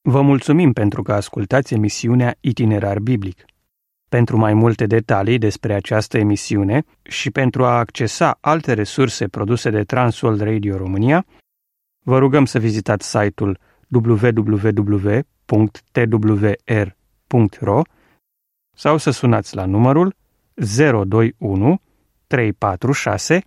Vă mulțumim pentru că ascultați emisiunea Itinerar Biblic. Pentru mai multe detalii despre această emisiune și pentru a accesa alte resurse produse de Transworld Radio România, vă rugăm să vizitați site-ul www.twr.ro sau să sunați la numărul 021 346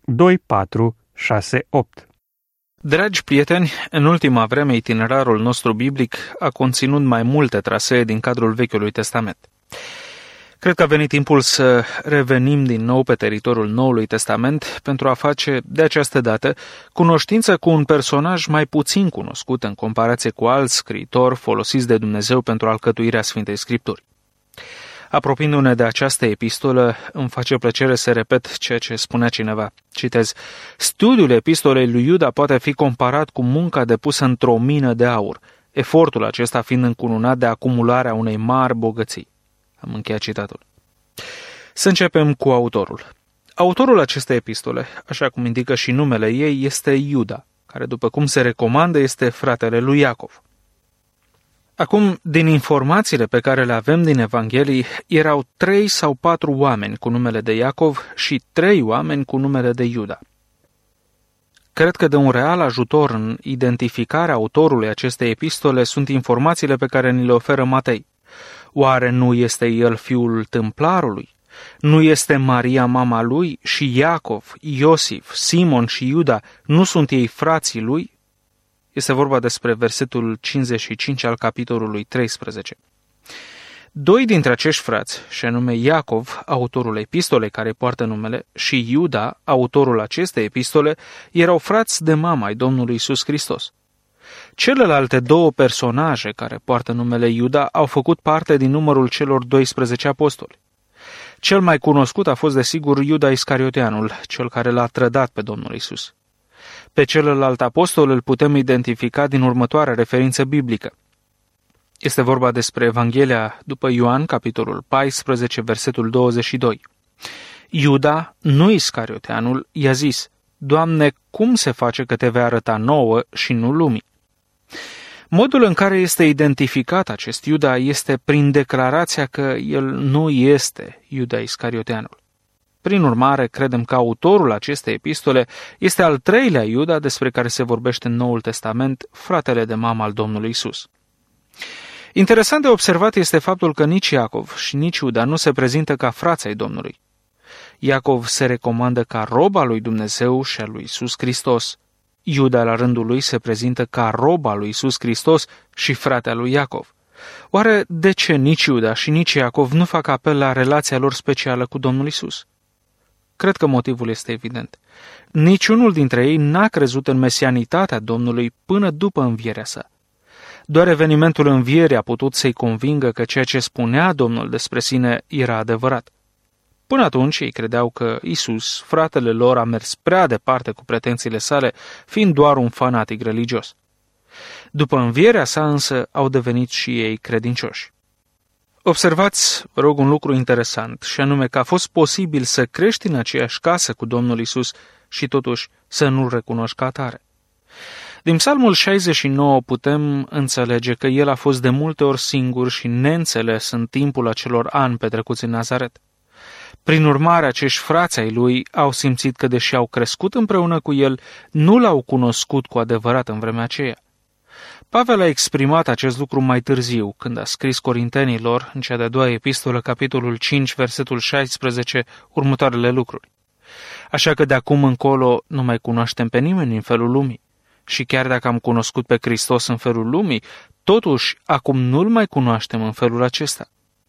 2468. Dragi prieteni, în ultima vreme itinerarul nostru biblic a conținut mai multe trasee din cadrul Vechiului Testament. Cred că a venit timpul să revenim din nou pe teritoriul Noului Testament pentru a face, de această dată, cunoștință cu un personaj mai puțin cunoscut în comparație cu alți scriitori folosiți de Dumnezeu pentru alcătuirea Sfintei Scripturi. Apropiindu-ne de această epistolă, îmi face plăcere să repet ceea ce spunea cineva. Citez: studiul epistolei lui Iuda poate fi comparat cu munca depusă într-o mină de aur, efortul acesta fiind încununat de acumularea unei mari bogății. Am încheiat citatul. Să începem cu autorul. Autorul acestei epistole, așa cum indică și numele ei, este Iuda, care, după cum se recomandă, este fratele lui Iacov. Acum, din informațiile pe care le avem din Evanghelii, erau 3 sau 4 oameni cu numele de Iacov și 3 oameni cu numele de Iuda. Cred că de un real ajutor în identificarea autorului acestei epistole sunt informațiile pe care ni le oferă Matei. Oare nu este el fiul tâmplarului? Nu este Maria mama lui și Iacov, Iosif, Simon și Iuda, nu sunt ei frații lui? Este vorba despre versetul 55 al capitolului 13. 2 dintre acești frați, și anume Iacov, autorul epistolei care poartă numele, și Iuda, autorul acestei epistole, erau frați de mama ai Domnului Iisus Hristos. Celelalte 2 personaje care poartă numele Iuda au făcut parte din numărul celor 12 apostoli. Cel mai cunoscut a fost desigur Iuda Iscarioteanul, cel care l-a trădat pe Domnul Iisus. Pe celălalt apostol îl putem identifica din următoarea referință biblică. Este vorba despre Evanghelia după Ioan, capitolul 14, versetul 22. Iuda, nu Iscarioteanul, i-a zis: Doamne, cum se face că te vei arăta nouă și nu lumii? Modul în care este identificat acest Iuda este prin declarația că el nu este Iuda Iscarioteanul. Prin urmare, credem că autorul acestei epistole este al 3-lea Iuda despre care se vorbește în Noul Testament, fratele de mamă al Domnului Isus. Interesant de observat este faptul că nici Iacov și nici Iuda nu se prezintă ca frați ai Domnului. Iacov se recomandă ca rob al lui Dumnezeu și al lui Isus Hristos. Iuda, la rândul lui, se prezintă ca rob al lui Isus Hristos și frate al lui Iacov. Oare de ce nici Iuda și nici Iacov nu fac apel la relația lor specială cu Domnul Isus? Cred că motivul este evident. Niciunul dintre ei n-a crezut în mesianitatea Domnului până după învierea sa. Doar evenimentul învierii a putut să-i convingă că ceea ce spunea Domnul despre sine era adevărat. Până atunci ei credeau că Isus, fratele lor, a mers prea departe cu pretențiile sale, fiind doar un fanatic religios. După învierea sa însă au devenit și ei credincioși. Observați, vă rog, un lucru interesant, și anume că a fost posibil să crești în aceeași casă cu Domnul Isus și totuși să nu-L recunoști ca atare. Din Psalmul 69 putem înțelege că el a fost de multe ori singur și neînțeles în timpul acelor ani petrecuți în Nazaret. Prin urmare, acești frați ai lui au simțit că, deși au crescut împreună cu el, nu l-au cunoscut cu adevărat în vremea aceea. Pavel a exprimat acest lucru mai târziu, când a scris Corintenilor, în cea de-a 2-a epistolă, capitolul 5, versetul 16, următoarele lucruri. Așa că de acum încolo nu mai cunoaștem pe nimeni în felul lumii. Și chiar dacă am cunoscut pe Hristos în felul lumii, totuși acum nu-L mai cunoaștem în felul acesta.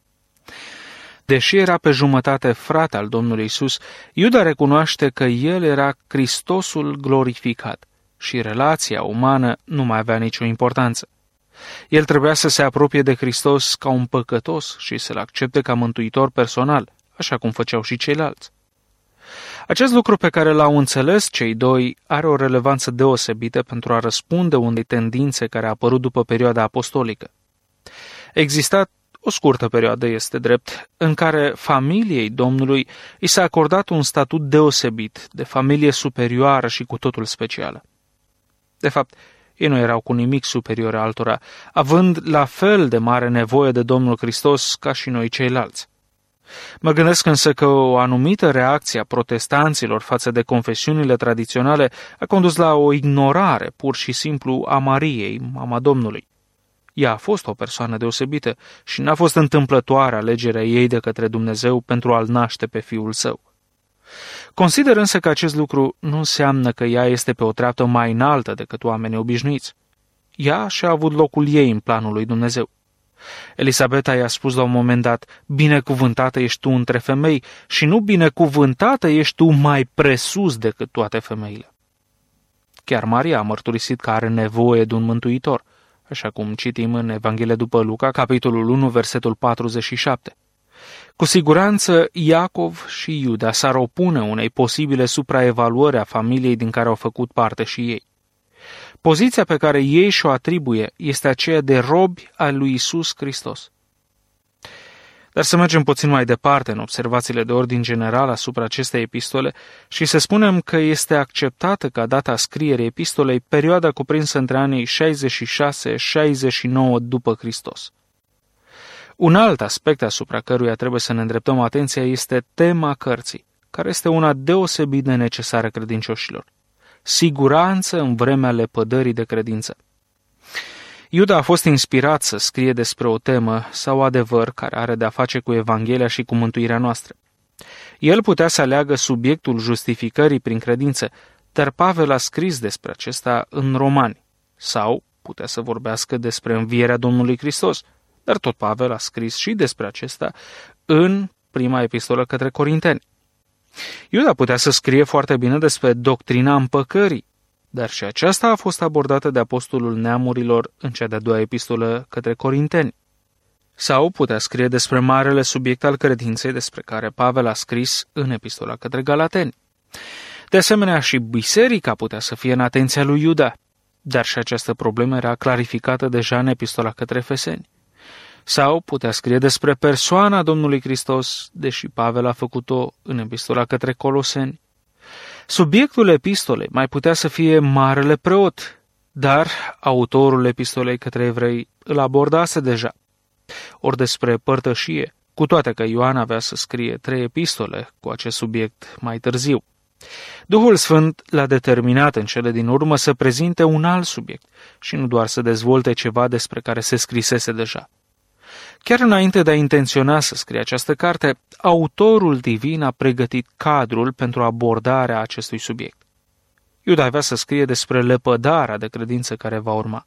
Deși era pe jumătate frate al Domnului Isus, Iuda recunoaște că el era Hristosul glorificat și relația umană nu mai avea nicio importanță. El trebuia să se apropie de Hristos ca un păcătos și să-L accepte ca mântuitor personal, așa cum făceau și ceilalți. Acest lucru pe care l-au înțeles cei doi are o relevanță deosebită pentru a răspunde unei tendințe care a apărut după perioada apostolică. Exista o scurtă perioadă, este drept, în care familiei Domnului i s-a acordat un statut deosebit, de familie superioară și cu totul specială. De fapt, Ei nu erau cu nimic superiori altora, având la fel de mare nevoie de Domnul Hristos ca și noi ceilalți. Mă gândesc însă că o anumită reacție a protestanților față de confesiunile tradiționale a condus la o ignorare pur și simplu a Mariei, mama Domnului. Ea a fost o persoană deosebită și n-a fost întâmplătoare alegerea ei de către Dumnezeu pentru a-L naște pe Fiul Său. Consider însă că acest lucru nu înseamnă că ea este pe o treaptă mai înaltă decât oamenii obișnuiți. Ea și-a avut locul ei în planul lui Dumnezeu. Elisabeta i-a spus la un moment dat: binecuvântată ești tu între femei și nu binecuvântată ești tu mai presus decât toate femeile. Chiar Maria a mărturisit că are nevoie de un mântuitor, așa cum citim în Evanghelia după Luca, capitolul 1, versetul 47. Cu siguranță, Iacov și Iuda s-ar opune unei posibile supraevaluări a familiei din care au făcut parte și ei. Poziția pe care ei și-o atribuie este aceea de robi ai lui Iisus Hristos. Dar să mergem puțin mai departe în observațiile de ordin general asupra acestei epistole și să spunem că este acceptată ca data scrierii epistolei perioada cuprinsă între anii 66-69 după Hristos. Un alt aspect asupra căruia trebuie să ne îndreptăm atenția este tema cărții, care este una deosebit de necesară credincioșilor. Siguranță în vremea lepădării de credință. Iuda a fost inspirat să scrie despre o temă sau adevăr care are de-a face cu Evanghelia și cu mântuirea noastră. El putea să aleagă subiectul justificării prin credință, dar Pavel a scris despre acesta în Romani, sau putea să vorbească despre învierea Domnului Hristos, dar tot Pavel a scris și despre acesta în prima epistolă către Corinteni. Iuda putea să scrie foarte bine despre doctrina împăcării, dar și aceasta a fost abordată de apostolul neamurilor în cea de-a doua epistolă către Corinteni. Sau putea scrie despre marele subiect al credinței despre care Pavel a scris în epistola către Galateni. De asemenea, și biserica putea să fie în atenția lui Iuda, dar și această problemă era clarificată deja în epistola către Efeseni. Sau putea scrie despre persoana Domnului Hristos, deși Pavel a făcut-o în epistola către Coloseni. Subiectul epistolei mai putea să fie marele preot, dar autorul epistolei către evrei îl abordase deja. Ori despre părtășie, cu toate că Ioan avea să scrie 3 epistole cu acest subiect mai târziu. Duhul Sfânt l-a determinat în cele din urmă să prezinte un alt subiect și nu doar să dezvolte ceva despre care se scrisese deja. Chiar înainte de a intenționa să scrie această carte, autorul divin a pregătit cadrul pentru abordarea acestui subiect. Iuda avea să scrie despre lepădarea de credință care va urma.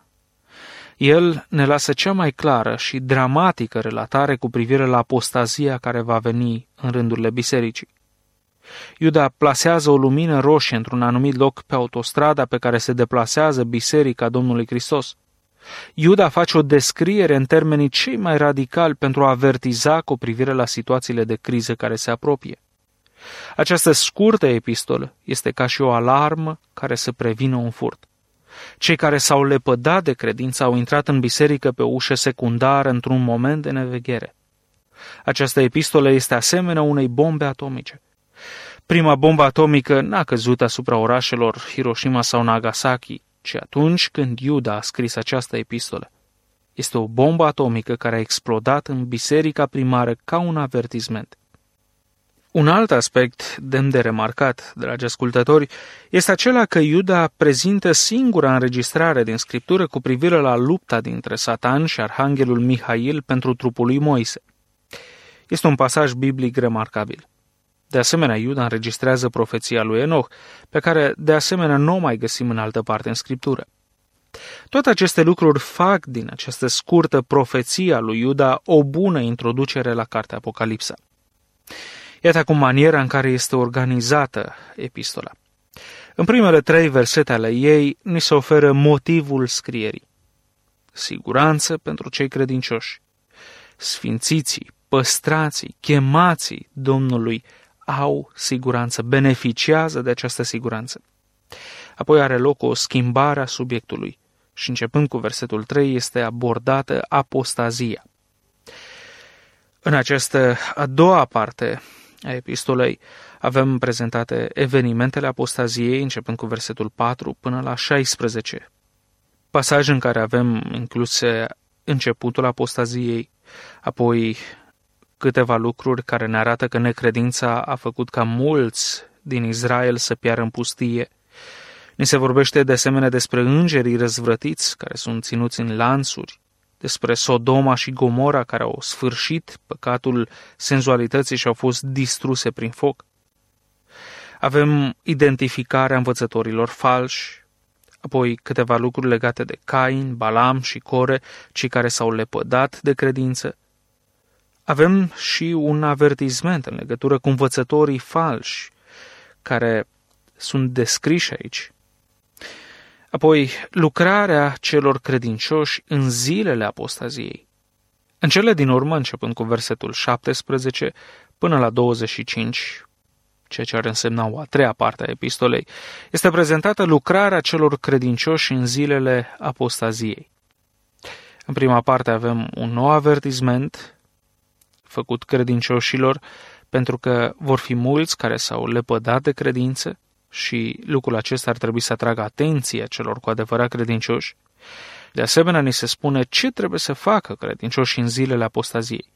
El ne lasă cea mai clară și dramatică relatare cu privire la apostazia care va veni în rândurile bisericii. Iuda plasează o lumină roșie într-un anumit loc pe autostrada pe care se deplasează Biserica Domnului Hristos. Iuda face o descriere în termenii cei mai radicali pentru a avertiza cu privire la situațiile de criză care se apropie. Această scurtă epistolă este ca și o alarmă care să prevină un furt. Cei care s-au lepădat de credință au intrat în biserică pe o ușă secundară într-un moment de neveghere. Această epistolă este asemenea unei bombe atomice. Prima bombă atomică n-a căzut asupra orașelor Hiroshima sau Nagasaki, ci atunci când Iuda a scris această epistolă. Este o bombă atomică care a explodat în biserica primară ca un avertisment. Un alt aspect demn de remarcat, dragi ascultători, este acela că Iuda prezintă singura înregistrare din Scriptură cu privire la lupta dintre Satan și arhanghelul Mihail pentru trupul lui Moise. Este un pasaj biblic remarcabil. De asemenea, Iuda înregistrează profeția lui Enoch, pe care de asemenea nu o mai găsim în altă parte în Scriptură. Toate aceste lucruri fac din această scurtă profeție a lui Iuda o bună introducere la cartea Apocalipsa. Iată acum maniera în care este organizată epistola. În primele 3 versete ale ei ni se oferă motivul scrierii. Siguranță pentru cei credincioși. Sfințiții, păstrații, chemații Domnului au siguranță, beneficiază de această siguranță. Apoi are loc o schimbare a subiectului și începând cu versetul 3 este abordată apostazia. În această a doua parte a epistolei avem prezentate evenimentele apostaziei, începând cu versetul 4 până la 16. pasaj în care avem incluse începutul apostaziei, apoi câteva lucruri care ne arată că necredința a făcut ca mulți din Israel să piară în pustie. Ni se vorbește de asemenea despre îngerii răzvrătiți care sunt ținuți în lanțuri, despre Sodoma și Gomora care au sfârșit păcatul senzualității și au fost distruse prin foc. Avem identificarea învățătorilor falși, apoi câteva lucruri legate de Cain, Balam și Core, cei care s-au lepădat de credință. Avem și un avertisment în legătură cu învățătorii falși, care sunt descriși aici. Apoi, lucrarea celor credincioși în zilele apostaziei. În cele din urmă, începând cu versetul 17 până la 25, ceea ce ar însemna o a treia parte a epistolei, este prezentată lucrarea celor credincioși în zilele apostaziei. În prima parte avem un nou avertisment făcut credincioșilor, pentru că vor fi mulți care s-au lepădat de credință și lucrul acesta ar trebui să atragă atenția celor cu adevărat credincioși. De asemenea, ni se spune ce trebuie să facă credincioșii în zilele apostaziei.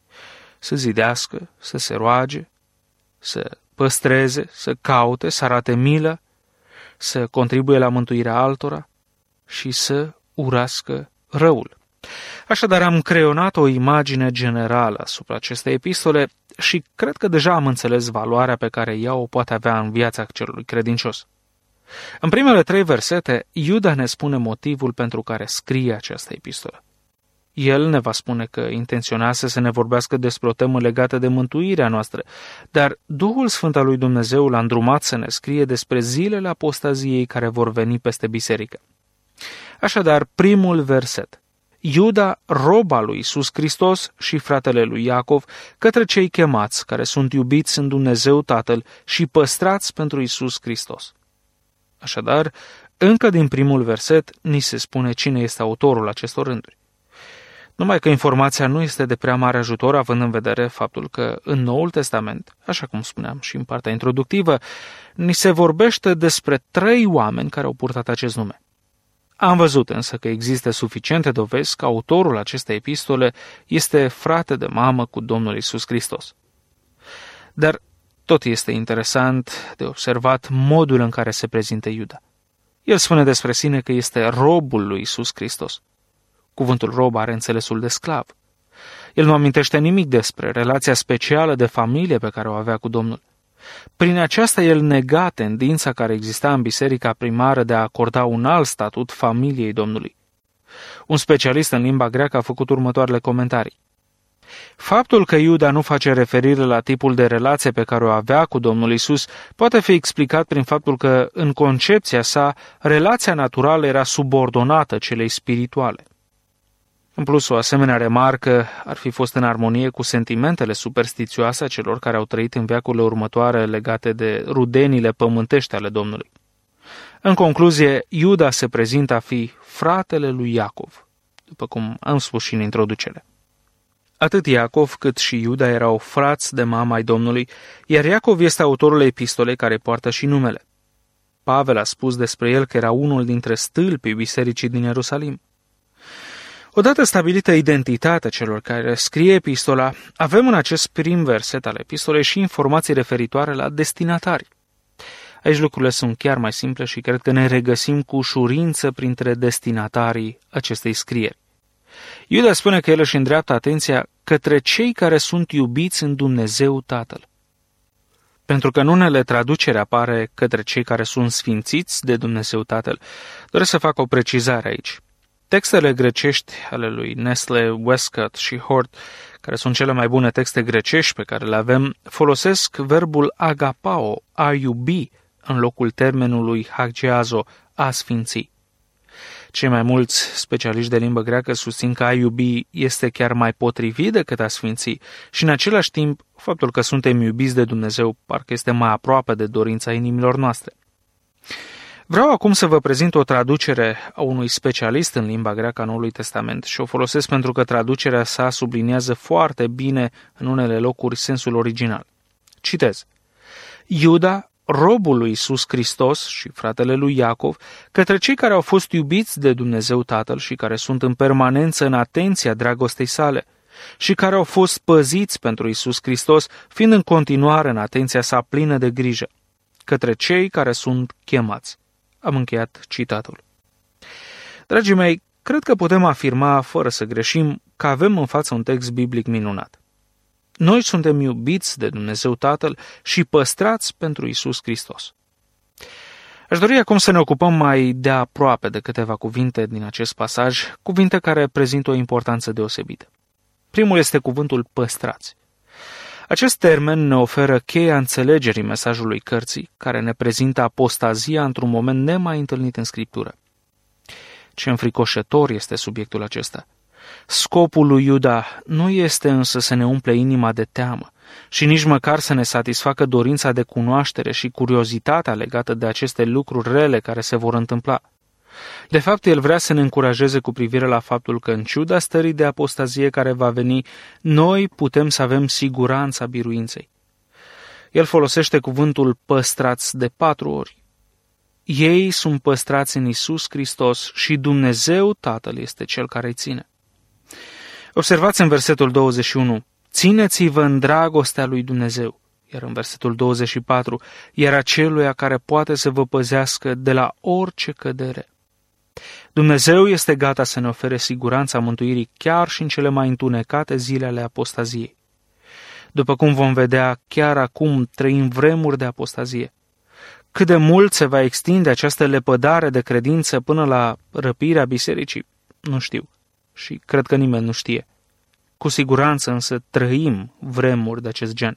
Să zidească, să se roage, să păstreze, să caute, să arate milă, să contribuie la mântuirea altora și să urască răul. Așadar, am creionat o imagine generală asupra acestei epistole și cred că deja am înțeles valoarea pe care ea o poate avea în viața celui credincios. În primele 3 versete, Iuda ne spune motivul pentru care scrie această epistolă. El ne va spune că intenționase să ne vorbească despre o temă legată de mântuirea noastră, dar Duhul Sfânt al lui Dumnezeu l-a îndrumat să ne scrie despre zilele apostaziei care vor veni peste biserică. Așadar, primul verset. Iuda, rob al lui Iisus Hristos și fratele lui Iacov, către cei chemați, care sunt iubiți în Dumnezeu Tatăl și păstrați pentru Iisus Hristos. Așadar, încă din primul verset, ni se spune cine este autorul acestor rânduri. Numai că informația nu este de prea mare ajutor, având în vedere faptul că în Noul Testament, așa cum spuneam și în partea introductivă, ni se vorbește despre 3 oameni care au purtat acest nume. Am văzut însă că există suficiente dovezi că autorul acestei epistole este frate de mamă cu Domnul Iisus Hristos. Dar tot este interesant de observat modul în care se prezintă Iuda. El spune despre sine că este robul lui Iisus Hristos. Cuvântul rob are înțelesul de sclav. El nu amintește nimic despre relația specială de familie pe care o avea cu Domnul. Prin aceasta el nega tendința care exista în biserica primară de a acorda un alt statut familiei Domnului. Un specialist în limba greacă a făcut următoarele comentarii. Faptul că Iuda nu face referire la tipul de relație pe care o avea cu Domnul Iisus poate fi explicat prin faptul că, în concepția sa, relația naturală era subordonată celei spirituale. În plus, o asemenea remarcă ar fi fost în armonie cu sentimentele superstițioase a celor care au trăit în veacurile următoare legate de rudenile pământești ale Domnului. În concluzie, Iuda se prezintă a fi fratele lui Iacov, după cum am spus și în introducere. Atât Iacov cât și Iuda erau frați de mama ai Domnului, iar Iacov este autorul epistolei care poartă și numele. Pavel a spus despre el că era unul dintre stâlpii bisericii din Ierusalim. Odată stabilită identitatea celor care scrie epistola, avem în acest prim verset al epistolei și informații referitoare la destinatari. Aici lucrurile sunt chiar mai simple și cred că ne regăsim cu ușurință printre destinatarii acestei scrieri. Iuda spune că el își îndreaptă atenția către cei care sunt iubiți în Dumnezeu Tatăl. Pentru că în unele traduceri apare către cei care sunt sfințiți de Dumnezeu Tatăl, doresc să fac o precizare aici. Textele grecești ale lui Nestle, Westcott și Hort, care sunt cele mai bune texte grecești pe care le avem, folosesc verbul agapao, a iubi, în locul termenului hagiazo, a sfinți. Cei mai mulți specialiști de limbă greacă susțin că a iubi este chiar mai potrivit decât a sfinți și în același timp faptul că suntem iubiți de Dumnezeu parcă este mai aproape de dorința inimilor noastre. Vreau acum să vă prezint o traducere a unui specialist în limba greacă a Noului Testament și o folosesc pentru că traducerea sa subliniază foarte bine în unele locuri sensul original. Citez. Iuda, robul lui Iisus Hristos și fratele lui Iacov, către cei care au fost iubiți de Dumnezeu Tatăl și care sunt în permanență în atenția dragostei sale și care au fost păziți pentru Iisus Hristos, fiind în continuare în atenția sa plină de grijă, către cei care sunt chemați. Am încheiat citatul. Dragii mei, cred că putem afirma, fără să greșim, că avem în față un text biblic minunat. Noi suntem iubiți de Dumnezeu Tatăl și păstrați pentru Iisus Hristos. Aș dori acum să ne ocupăm mai de aproape de câteva cuvinte din acest pasaj, cuvinte care prezintă o importanță deosebită. Primul este cuvântul păstrați. Acest termen ne oferă cheia înțelegerii mesajului cărții, care ne prezintă apostazia într-un moment nemai întâlnit în Scriptură. Ce înfricoșător este subiectul acesta! Scopul lui Iuda nu este însă să ne umple inima de teamă și nici măcar să ne satisfacă dorința de cunoaștere și curiozitatea legată de aceste lucruri rele care se vor întâmpla. De fapt, el vrea să ne încurajeze cu privire la faptul că, în ciuda stării de apostazie care va veni, noi putem să avem siguranța biruinței. El folosește cuvântul păstrați de 4 ori. Ei sunt păstrați în Iisus Hristos și Dumnezeu Tatăl este Cel care îi ține. Observați în versetul 21, țineți-vă în dragostea lui Dumnezeu, iar în versetul 24, iar aceluia care poate să vă păzească de la orice cădere. Dumnezeu este gata să ne ofere siguranța mântuirii chiar și în cele mai întunecate zile ale apostaziei. După cum vom vedea, chiar acum trăim vremuri de apostazie. Cât de mult se va extinde această lepădare de credință până la răpirea bisericii, nu știu. Și cred că nimeni nu știe. Cu siguranță însă trăim vremuri de acest gen.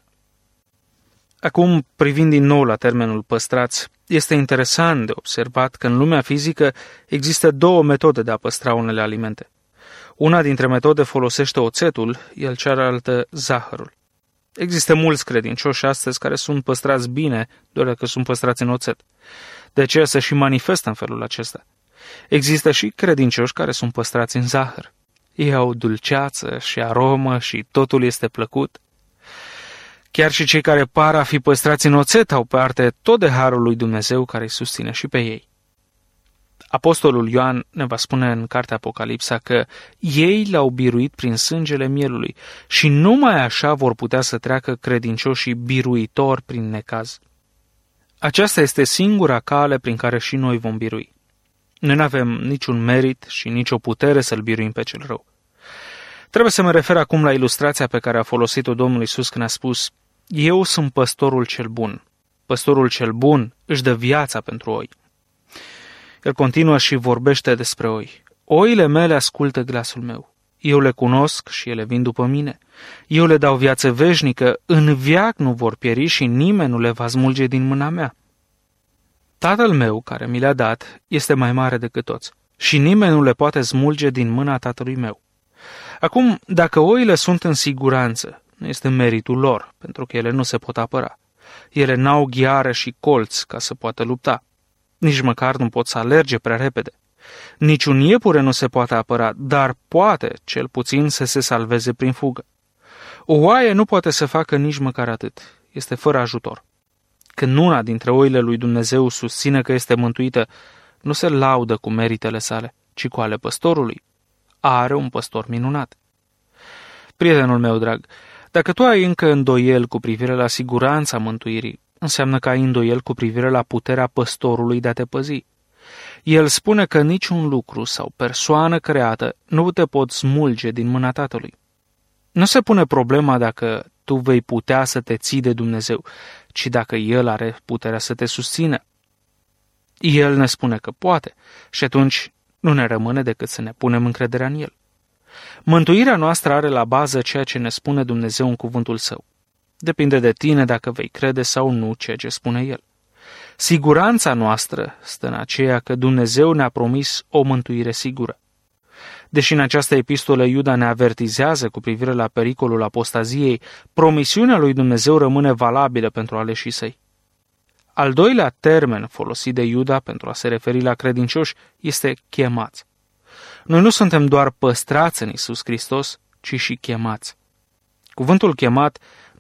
Acum, privind din nou la termenul păstrați, este interesant de observat că în lumea fizică există 2 metode de a păstra unele alimente. Una dintre metode folosește oțetul, iar cealaltă zahărul. Există mulți credincioși astăzi care sunt păstrați bine, doar dacă sunt păstrați în oțet. De aceea se și manifestă în felul acesta. Există și credincioși care sunt păstrați în zahăr. Ei au dulceață și aromă și totul este plăcut. Chiar și cei care par a fi păstrați în oțet au parte tot de harul lui Dumnezeu care îi susține și pe ei. Apostolul Ioan ne va spune în cartea Apocalipsa că ei l-au biruit prin sângele mielului și numai așa vor putea să treacă credincioșii biruitori prin necaz. Aceasta este singura cale prin care și noi vom birui. Noi nu avem niciun merit și nicio putere să-l biruim pe cel rău. Trebuie să mă refer acum la ilustrația pe care a folosit-o Domnul Iisus când a spus: eu sunt păstorul cel bun. Păstorul cel bun își dă viața pentru oi. El continuă și vorbește despre oi. Oile mele ascultă glasul meu. Eu le cunosc și ele vin după mine. Eu le dau viață veșnică, în veac nu vor pieri și nimeni nu le va smulge din mâna mea. Tatăl meu, care mi le-a dat, este mai mare decât toți și nimeni nu le poate smulge din mâna tatălui meu. Acum, dacă oile sunt în siguranță, nu este meritul lor, pentru că ele nu se pot apăra. Ele n-au ghiare și colți ca să poată lupta. Nici măcar nu pot să alerge prea repede. Niciun iepure nu se poate apăra, dar poate, cel puțin, să se salveze prin fugă. O oaie nu poate să facă nici măcar atât. Este fără ajutor. Când una dintre oile lui Dumnezeu susține că este mântuită, nu se laudă cu meritele sale, ci cu ale păstorului. Are un păstor minunat. Prietenul meu drag, dacă tu ai încă îndoiel cu privire la siguranța mântuirii, înseamnă că ai îndoiel cu privire la puterea păstorului de a te păzi. El spune că niciun lucru sau persoană creată nu te pot smulge din mâna Tatălui. Nu se pune problema dacă tu vei putea să te ții de Dumnezeu, ci dacă El are puterea să te susțină. El ne spune că poate și atunci nu ne rămâne decât să ne punem încrederea în El. Mântuirea noastră are la bază ceea ce ne spune Dumnezeu în cuvântul Său. Depinde de tine dacă vei crede sau nu ceea ce spune El. Siguranța noastră stă în aceea că Dumnezeu ne-a promis o mântuire sigură. Deși în această epistolă Iuda ne avertizează cu privire la pericolul apostaziei, promisiunea lui Dumnezeu rămâne valabilă pentru aleșii săi. Al doilea termen folosit de Iuda pentru a se referi la credincioși este chemați. Noi nu suntem doar păstrați în Iisus Hristos, ci și chemați. Cuvântul chemat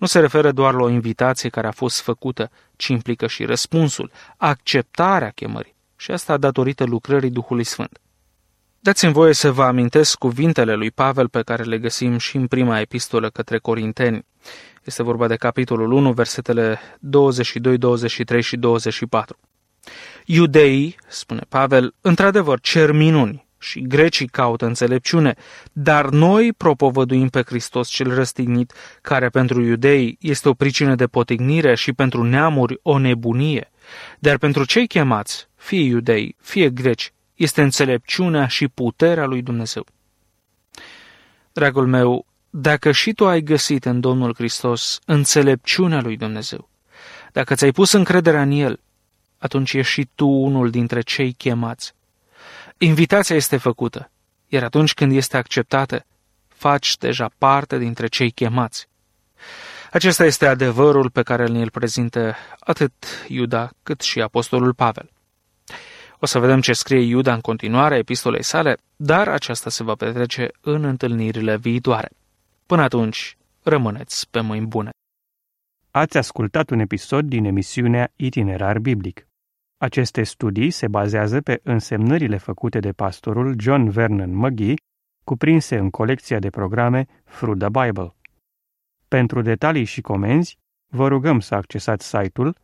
nu se referă doar la o invitație care a fost făcută, ci implică și răspunsul, acceptarea chemării, și asta datorită lucrării Duhului Sfânt. Dați-mi voie să vă amintesc cuvintele lui Pavel pe care le găsim și în prima epistolă către Corinteni. Este vorba de capitolul 1, versetele 22, 23 și 24. Iudeii, spune Pavel, într-adevăr cer minuni și grecii caută înțelepciune, dar noi propovăduim pe Hristos cel răstignit, care pentru iudei este o pricină de potignire și pentru neamuri o nebunie, dar pentru cei chemați, fie iudei, fie greci, este înțelepciunea și puterea lui Dumnezeu. Dragul meu, dacă și tu ai găsit în Domnul Hristos înțelepciunea lui Dumnezeu, dacă ți-ai pus încrederea în El, atunci ești și tu unul dintre cei chemați. Invitația este făcută, iar atunci când este acceptată, faci deja parte dintre cei chemați. Acesta este adevărul pe care ne-l prezintă atât Iuda cât și apostolul Pavel. O să vedem ce scrie Iuda în continuare epistolei sale, dar aceasta se va petrece în întâlnirile viitoare. Până atunci, rămâneți pe mâini bune. Ați ascultat un episod din emisiunea Itinerar Biblic. Aceste studii se bazează pe însemnările făcute de pastorul John Vernon McGee, cuprinse în colecția de programe Through the Bible. Pentru detalii și comenzi, vă rugăm să accesați site-ul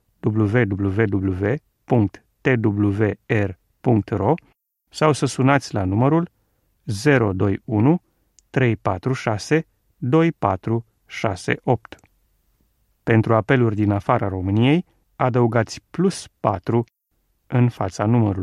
www.twr.ro sau să sunați la numărul 021 346 2468. Pentru apeluri din afara României, adăugați +4 în fața numărului.